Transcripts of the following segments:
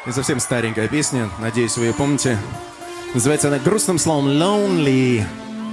И совсем старенькая песня, надеюсь, вы ее помните. Называется она грустным словом «Lonely».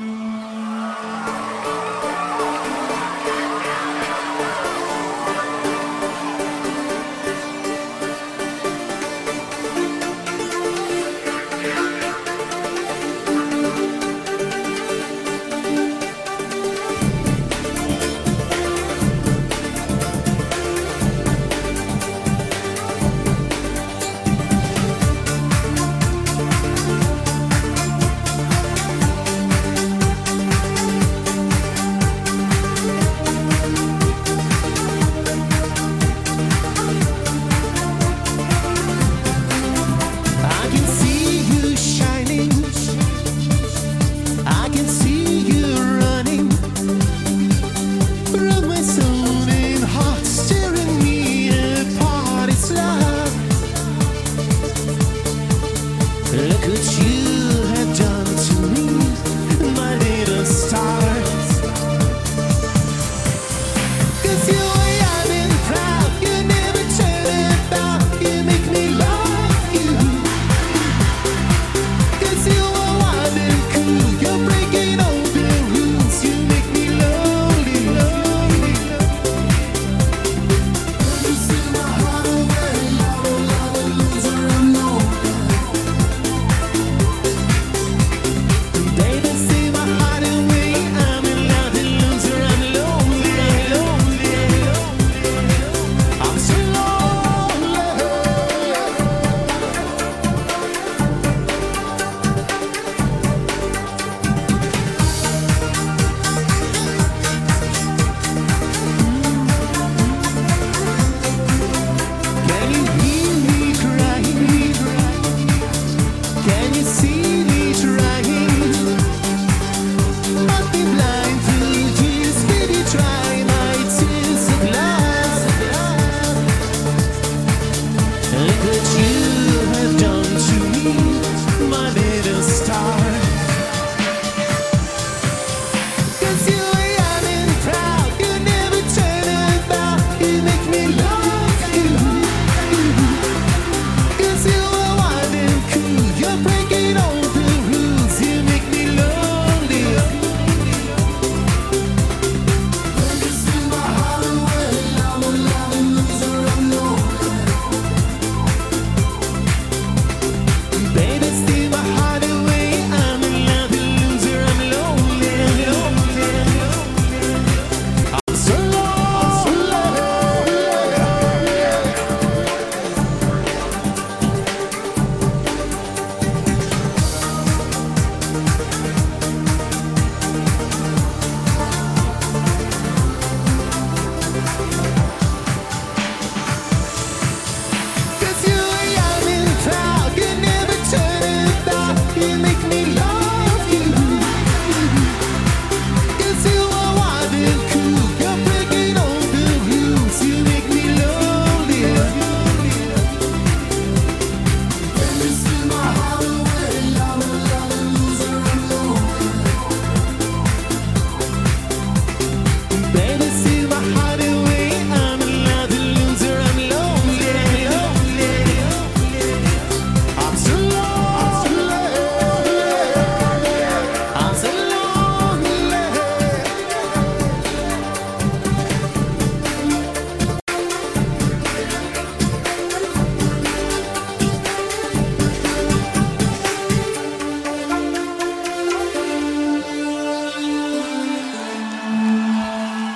Look what you have done to me, my little star. 'Cause you are young and proud, you never turn about, you make me love you. 'Cause you are wild and cool, you're breaking all the rules, you make me lonely, lonely. You steal my heart away, I'm a loser, I'm lonely.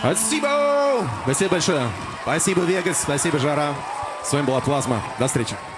Спасибо! Спасибо большое. Спасибо, Вегас. Спасибо, Жара. С вами была Плазма. До встречи.